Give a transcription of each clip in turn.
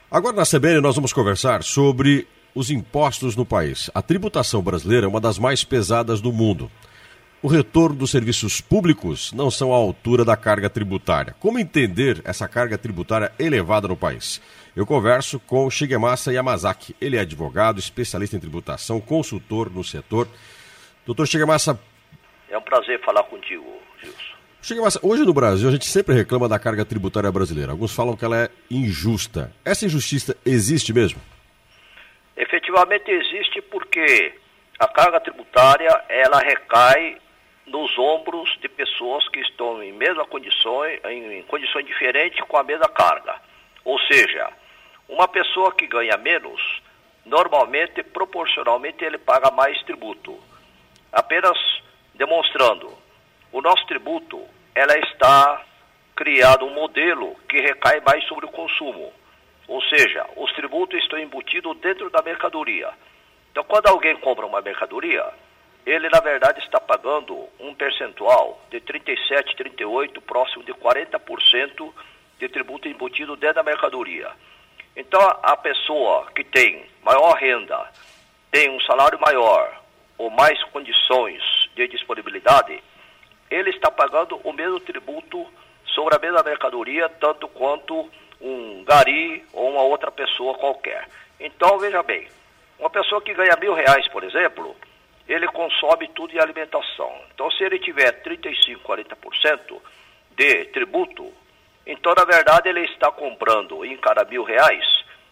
Agora na CBN nós vamos conversar sobre os impostos no país. A tributação brasileira é uma das mais pesadas do mundo. O retorno dos serviços públicos não são à altura da carga tributária. Como entender essa carga tributária elevada no país? Eu converso com Shigemasa Yamazaki. Ele é advogado, especialista em tributação, consultor no setor. Doutor Shigemasa... É um prazer falar contigo, Gilson. Shigemasa, hoje no Brasil a gente sempre reclama da carga tributária brasileira. Alguns falam que ela é injusta. Essa injustiça existe mesmo? Efetivamente existe porque a carga tributária ela recai nos ombros de pessoas que estão em condições diferentes com a mesma carga. Ou seja, uma pessoa que ganha menos, normalmente, proporcionalmente, ele paga mais tributo. Apenas demonstrando, o nosso tributo, ela está criado um modelo que recai mais sobre o consumo. Ou seja, os tributos estão embutidos dentro da mercadoria. Então, quando alguém compra uma mercadoria, ele, na verdade, está pagando um percentual de 37%, 38%, próximo de 40% de tributo embutido dentro da mercadoria. Então, a pessoa que tem maior renda, tem um salário maior ou mais condições de disponibilidade, ele está pagando o mesmo tributo sobre a mesma mercadoria, tanto quanto um gari ou uma outra pessoa qualquer. Então, veja bem, uma pessoa que ganha R$1.000, por exemplo, ele consome tudo em alimentação. Então, se ele tiver 35%, 40% de tributo, então, na verdade, ele está comprando em cada R$1.000,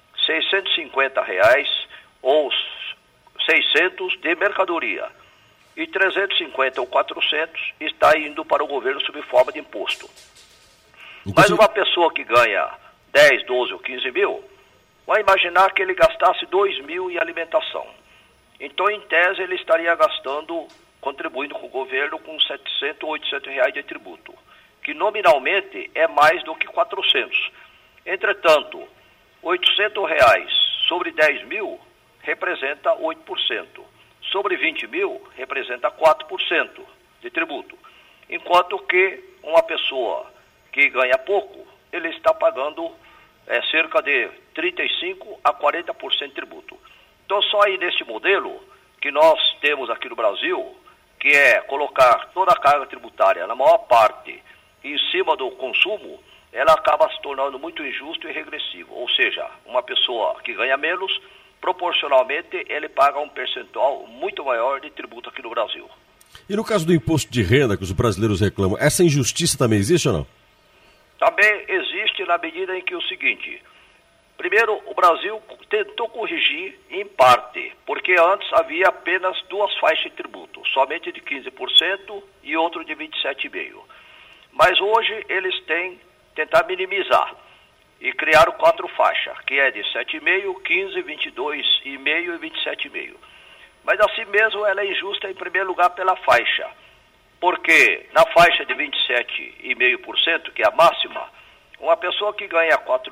R$650 ou 600 de mercadoria. E 350 ou 400 está indo para o governo sob forma de imposto. Mas uma pessoa que ganha 10, 12 ou 15 mil, vai imaginar que ele gastasse 2 mil em alimentação. Então, em tese, ele estaria gastando, contribuindo com o governo com 700 ou 800 reais de tributo, que nominalmente é mais do que 400. Entretanto, 800 reais sobre 10 mil representa 8%. Sobre 20 mil representa 4% de tributo. Enquanto que uma pessoa que ganha pouco, ele está pagando cerca de 35% a 40% de tributo. Então, só aí neste modelo que nós temos aqui no Brasil, que é colocar toda a carga tributária, na maior parte, em cima do consumo, ela acaba se tornando muito injusto e regressivo. Ou seja, uma pessoa que ganha menos, proporcionalmente, ele paga um percentual muito maior de tributo aqui no Brasil. E no caso do imposto de renda que os brasileiros reclamam, essa injustiça também existe ou não? Também existe na medida em que o seguinte... Primeiro, o Brasil tentou corrigir em parte, porque antes havia apenas duas faixas de tributo, somente de 15% e outro de 27,5%. Mas hoje eles têm tentar minimizar e criaram 4 faixas, que é de 7,5%, 15%, 22,5% e 27,5%. Mas assim mesmo ela é injusta em primeiro lugar pela faixa, porque na faixa de 27,5%, que é a máxima, uma pessoa que ganha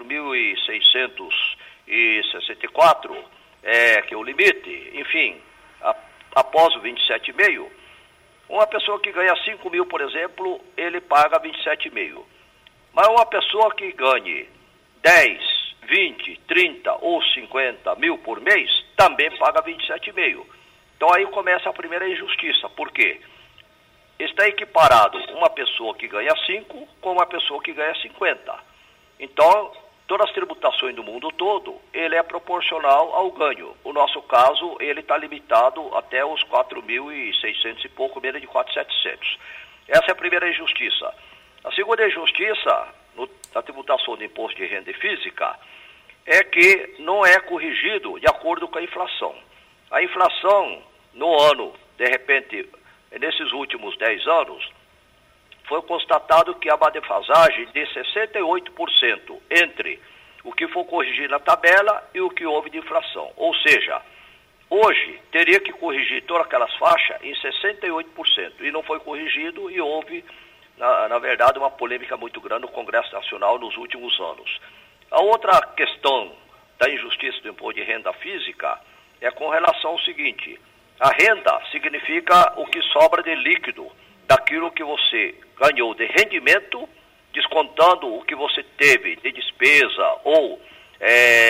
4.664, que é o limite, enfim, após o 27,5%, uma pessoa que ganha 5 mil, por exemplo, ele paga 27,5%. Mas uma pessoa que ganhe 10, 20, 30 ou 50 mil por mês, também paga 27,5%. Então aí começa a primeira injustiça. Por quê? Está equiparado uma pessoa que ganha 5 com uma pessoa que ganha 50. Então, todas as tributações do mundo todo, ele é proporcional ao ganho. O nosso caso, ele está limitado até os 4.600 e pouco, menos de 4.700. Essa é a primeira injustiça. A segunda injustiça, na tributação do imposto de renda física, é que não é corrigido de acordo com a inflação. A inflação, no ano, de repente... Nesses últimos 10 anos, foi constatado que há uma defasagem de 68% entre o que foi corrigido na tabela e o que houve de inflação. Ou seja, hoje teria que corrigir todas aquelas faixas em 68%. E não foi corrigido e houve, na verdade, uma polêmica muito grande no Congresso Nacional nos últimos anos. A outra questão da injustiça do imposto de renda física é com relação ao seguinte: a renda significa o que sobra de líquido daquilo que você ganhou de rendimento, descontando o que você teve de despesa ou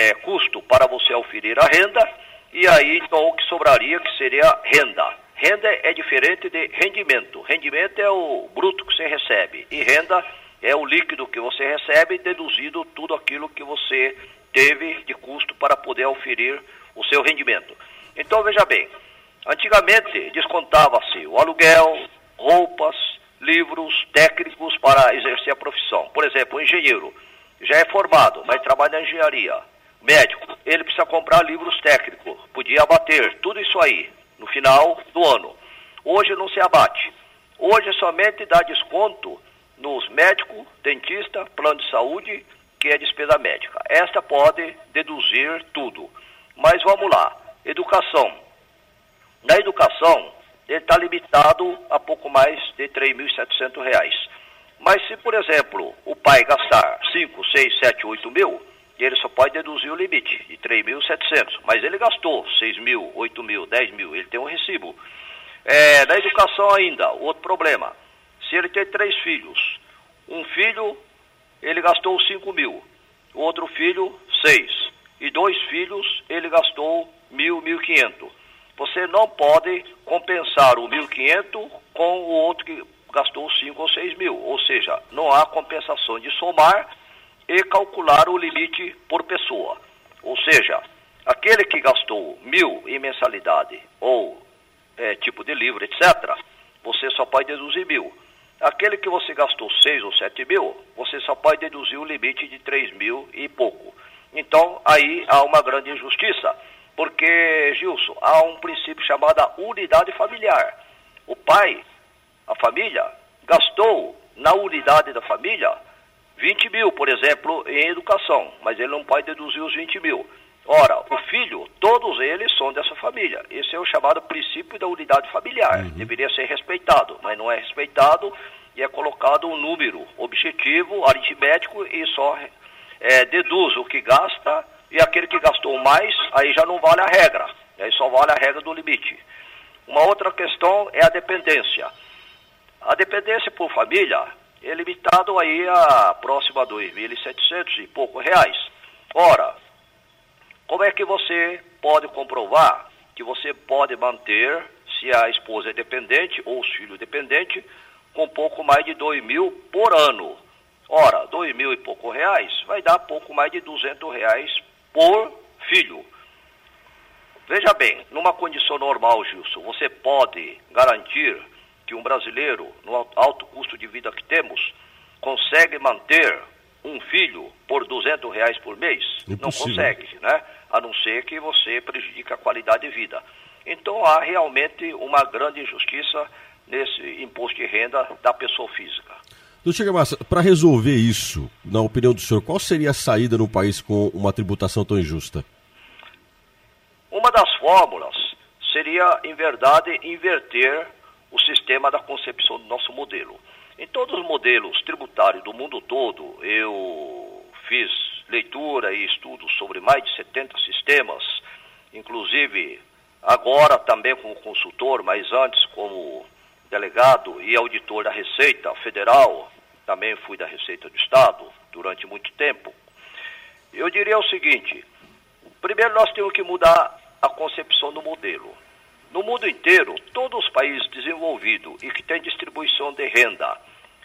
custo para você oferir a renda, e aí então o que sobraria que seria renda. Renda é diferente de rendimento. Rendimento é o bruto que você recebe, e renda é o líquido que você recebe, deduzido tudo aquilo que você teve de custo para poder oferir o seu rendimento. Então veja bem, antigamente descontava-se o aluguel, roupas, livros, técnicos para exercer a profissão. Por exemplo, o engenheiro já é formado, mas trabalha na engenharia. Médico, ele precisa comprar livros técnicos, podia abater tudo isso aí no final do ano. Hoje não se abate. Hoje somente dá desconto nos médicos, dentista, plano de saúde, que é despesa médica. Esta pode deduzir tudo. Mas vamos lá, educação. Na educação, ele está limitado a pouco mais de R$ 3.700. Mas se, por exemplo, o pai gastar 5, 6, 7, 8 mil, ele só pode deduzir o limite de 3.700. Mas ele gastou 6 mil, 8 mil, 10 mil, ele tem um recibo. Na educação ainda, outro problema. Se ele tem 3 filhos, um filho, ele gastou 5 mil. O outro filho, 6. E 2 filhos, ele gastou 1.000, 1.500. Você não pode compensar o 1.500 com o outro que gastou 5 ou 6 mil. Ou seja, não há compensação de somar e calcular o limite por pessoa. Ou seja, aquele que gastou 1.000 em mensalidade ou tipo de livro, etc., você só pode deduzir 1.000. Aquele que você gastou 6 ou 7 mil, você só pode deduzir o limite de 3 mil e pouco. Então, aí há uma grande injustiça. Porque, Gilson, há um princípio chamado unidade familiar. O pai, a família, gastou na unidade da família 20 mil, por exemplo, em educação, mas ele não pode deduzir os 20 mil. Ora, o filho, todos eles são dessa família. Esse é o chamado princípio da unidade familiar. Deveria ser respeitado, mas não é respeitado, e é colocado um número objetivo, aritmético, e só deduz o que gasta. E aquele que gastou mais, aí já não vale a regra. Aí só vale a regra do limite. Uma outra questão é a dependência. A dependência por família é limitado aí a próximo a 2.700 e pouco reais. Ora, como é que você pode comprovar que você pode manter, se a esposa é dependente ou os filhos dependentes, com pouco mais de 2.000 por ano? Ora, 2.000 e pouco reais vai dar pouco mais de 200 reais por filho. Veja bem, numa condição normal, Gilson, você pode garantir que um brasileiro, no alto custo de vida que temos, consegue manter um filho por 200 reais por mês? Impossível. Não consegue, né? A não ser que você prejudique a qualidade de vida. Então há realmente uma grande injustiça nesse imposto de renda da pessoa física. Doutor Chegamassa, para resolver isso, na opinião do senhor, qual seria a saída no país com uma tributação tão injusta? Uma das fórmulas seria, em verdade, inverter o sistema da concepção do nosso modelo. Em todos os modelos tributários do mundo todo, eu fiz leitura e estudos sobre mais de 70 sistemas, inclusive agora também como consultor, mas antes como delegado e auditor da Receita Federal, também fui da Receita do Estado durante muito tempo. Eu diria o seguinte: primeiro nós temos que mudar a concepção do modelo. No mundo inteiro, todos os países desenvolvidos e que têm distribuição de renda,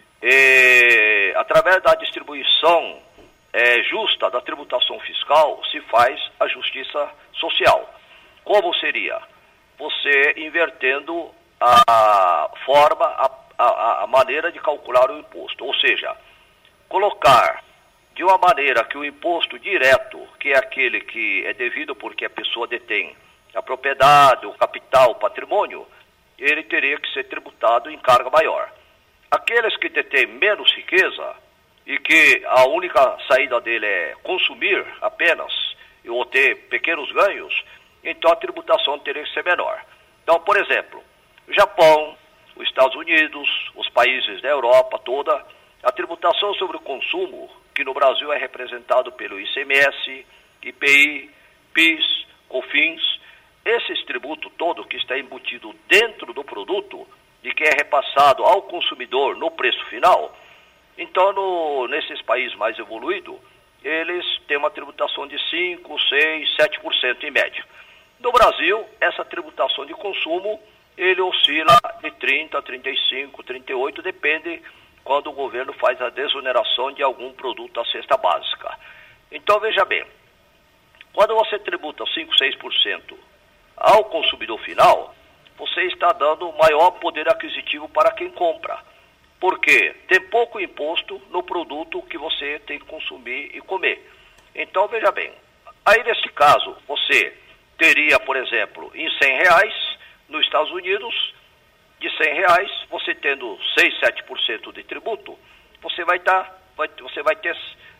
através da distribuição justa da tributação fiscal, se faz a justiça social. Como seria? Você invertendo a forma, a maneira de calcular o imposto. Ou seja, colocar de uma maneira que o imposto direto, que é aquele que é devido porque a pessoa detém a propriedade, o capital, o patrimônio, ele teria que ser tributado em carga maior. Aqueles que detêm menos riqueza e que a única saída dele é consumir apenas ou ter pequenos ganhos, então a tributação teria que ser menor. Então, por exemplo, o Japão, os Estados Unidos, os países da Europa toda, a tributação sobre o consumo, que no Brasil é representado pelo ICMS, IPI, PIS, COFINS, esses tributos todo que está embutido dentro do produto e que é repassado ao consumidor no preço final, então nesses países mais evoluídos, eles têm uma tributação de 5, 6, 7% em média. No Brasil, essa tributação de consumo, ele oscila de 30, 35, 38, depende quando o governo faz a desoneração de algum produto da cesta básica. Então, veja bem, quando você tributa 5, 6% ao consumidor final, você está dando maior poder aquisitivo para quem compra. Porque tem pouco imposto no produto que você tem que consumir e comer. Então, veja bem, aí nesse caso, você teria, por exemplo, em R$100 nos Estados Unidos, de R$100, você tendo 6, 7% de tributo, você vai ter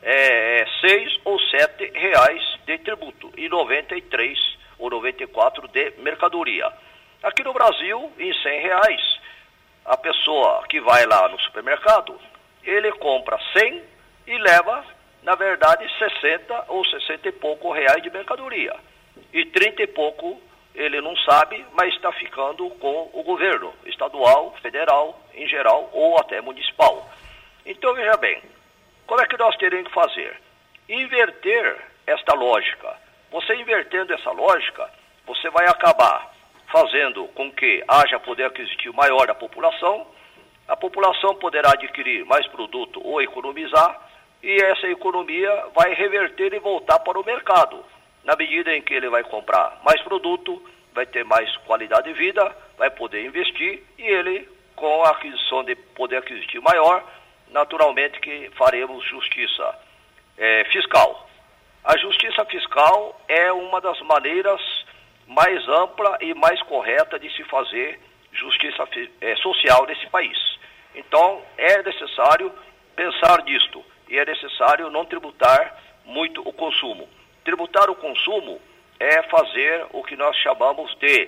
6 ou R$7 de tributo e 93 ou 94 de mercadoria. Aqui no Brasil, em R$100, a pessoa que vai lá no supermercado, ele compra 100 e leva, na verdade, 60 ou 60 e pouco reais de mercadoria. E 30 e pouco ele não sabe, mas está ficando com o governo estadual, federal, em geral, ou até municipal. Então, veja bem, como é que nós teremos que fazer? Inverter esta lógica. Você invertendo essa lógica, você vai acabar fazendo com que haja poder aquisitivo maior da população, a população poderá adquirir mais produto ou economizar, e essa economia vai reverter e voltar para o mercado. Na medida em que ele vai comprar mais produto, vai ter mais qualidade de vida, vai poder investir, e ele, com a aquisição de poder aquisitivo maior, naturalmente que faremos justiça fiscal. A justiça fiscal é uma das maneiras mais ampla e mais correta de se fazer justiça social nesse país. Então, é necessário pensar nisto, e é necessário não tributar muito o consumo. Tributar o consumo é fazer o que nós chamamos de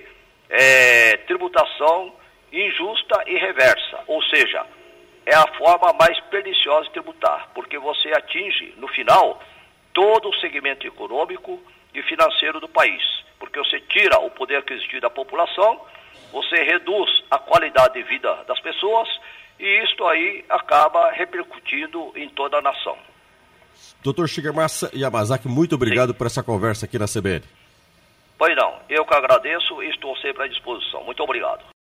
tributação injusta e reversa, ou seja, é a forma mais perniciosa de tributar, porque você atinge, no final, todo o segmento econômico e financeiro do país, porque você tira o poder aquisitivo da população, você reduz a qualidade de vida das pessoas, e isto aí acaba repercutindo em toda a nação. Dr. Shigemasa Yamazaki, muito obrigado por essa conversa aqui na CBN. Pois não, eu que agradeço e estou sempre à disposição. Muito obrigado.